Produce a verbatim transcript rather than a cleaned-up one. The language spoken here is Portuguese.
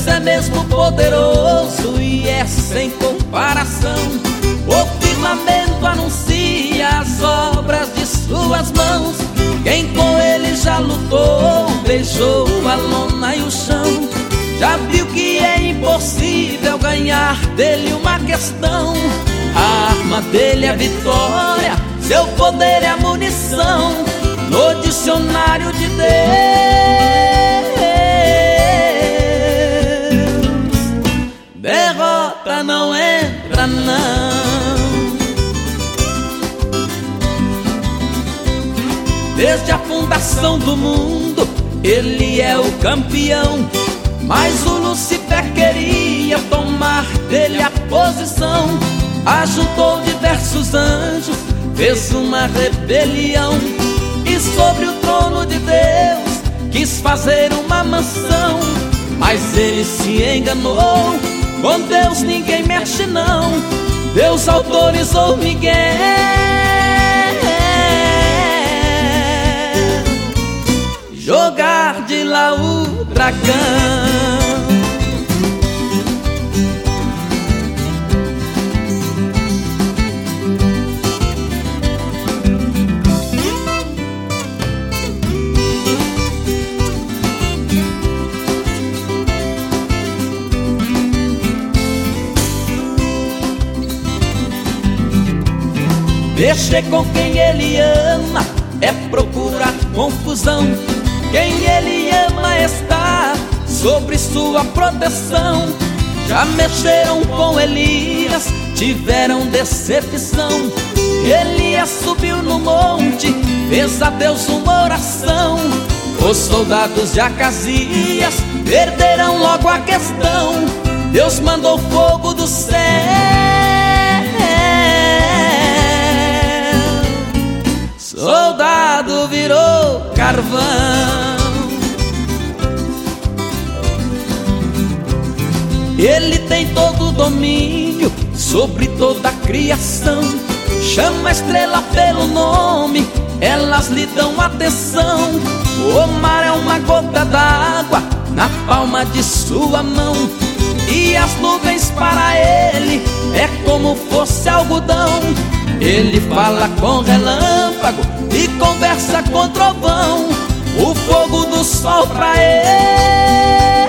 Deus é mesmo poderoso e é sem comparação. O firmamento anuncia as obras de suas mãos. Quem com ele já lutou, beijou a lona e o chão. Já viu que é impossível ganhar dele uma questão. A arma dele é a vitória, seu poder é a munição. No dicionário de Deus, derrota não entra não. Desde a fundação do mundo, ele é o campeão. Mas o Lúcifer queria tomar dele a posição. Ajuntou diversos anjos, fez uma rebelião. E sobre o trono de Deus quis fazer uma mansão. Mas ele se enganou, com Deus ninguém mexe não. Deus autorizou Miguel jogar de lá o dragão. Mexer com quem ele ama é procurar confusão. Quem ele ama está sobre sua proteção. Já mexeram com Elias, tiveram decepção. Elias subiu no monte, fez a Deus uma oração. Os soldados de Acasias perderam logo a questão. Deus mandou fogo do céu, soldado virou carvão. Ele tem todo o domínio sobre toda a criação. Chama a estrela pelo nome, elas lhe dão atenção. O mar é uma gota d'água na palma de sua mão. E as nuvens para ele é como fosse algodão. Ele fala com relâmpago e conversa com trovão. O fogo do sol pra ele